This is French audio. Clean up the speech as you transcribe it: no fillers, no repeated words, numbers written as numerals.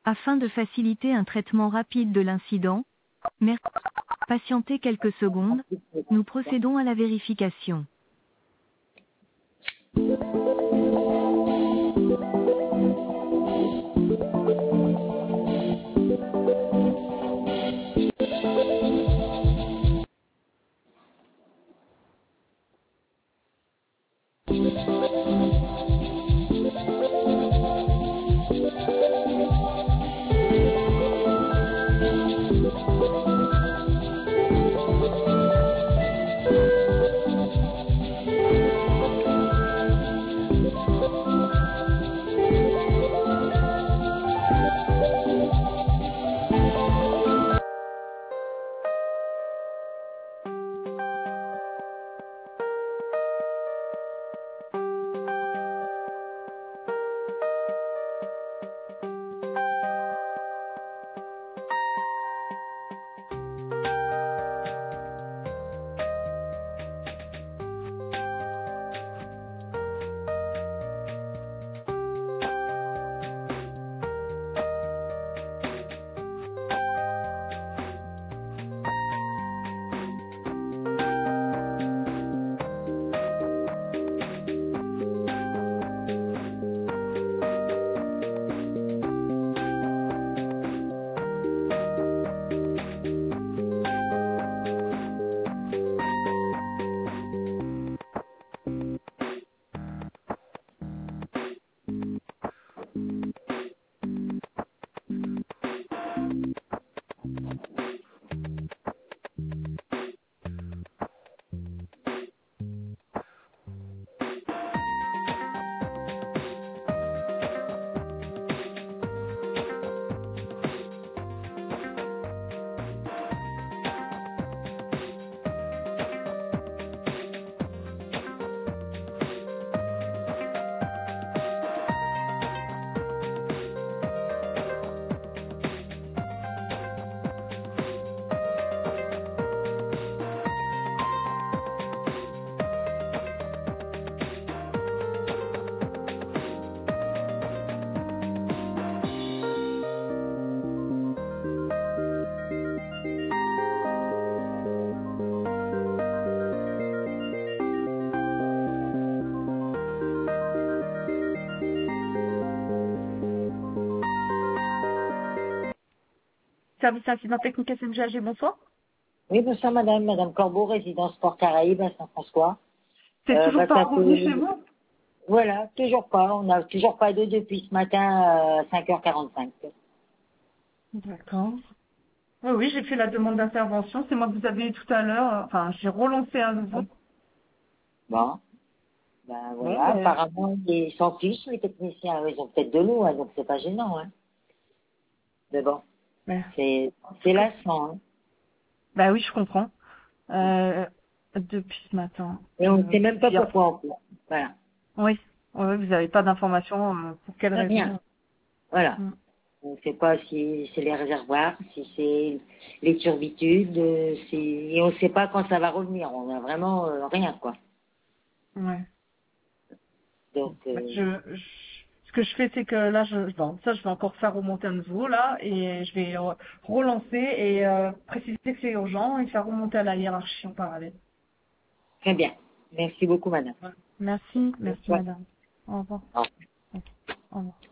Afin de faciliter un traitement rapide de l'incident, merci. Patientez quelques secondes, nous procédons à la vérification. Service incident technique SMGAG, bonsoir. Oui, bonsoir madame, madame Corbeau, résidence Port Caraïbes à Saint-François. C'est toujours pas ça revenu fait- chez vous? Voilà, toujours pas. On n'a toujours pas d'eau depuis ce matin à 5h45. D'accord. Oui, oui, j'ai fait la demande d'intervention. C'est moi que vous avez eu tout à l'heure. Enfin, j'ai relancé à nouveau. Bon, ben Bon, voilà, mais, apparemment ils s'en fichent les techniciens, ils ont peut-être de l'eau, hein, donc c'est pas gênant. Hein. Mais bon, mais- c'est lassant. Hein. bah oui, je comprends. Depuis ce matin. Et on ne sait même pas Hier. pourquoi en plus. Voilà, Oui. Oui, vous n'avez pas d'informations pour quelle rien. raison. Voilà. Mm. On ne sait pas si c'est les réservoirs, si c'est les turbitudes, et on ne sait pas quand ça va revenir. On a vraiment rien, quoi. Ouais. Donc, Bah, ce que je fais, c'est que là, bon, ça, je vais encore faire remonter à nouveau, là, et je vais relancer et préciser que c'est urgent et faire remonter à la hiérarchie en parallèle. très bien. Merci beaucoup, madame. Voilà. Merci Ouais. madame. Au revoir. Au revoir. Au revoir.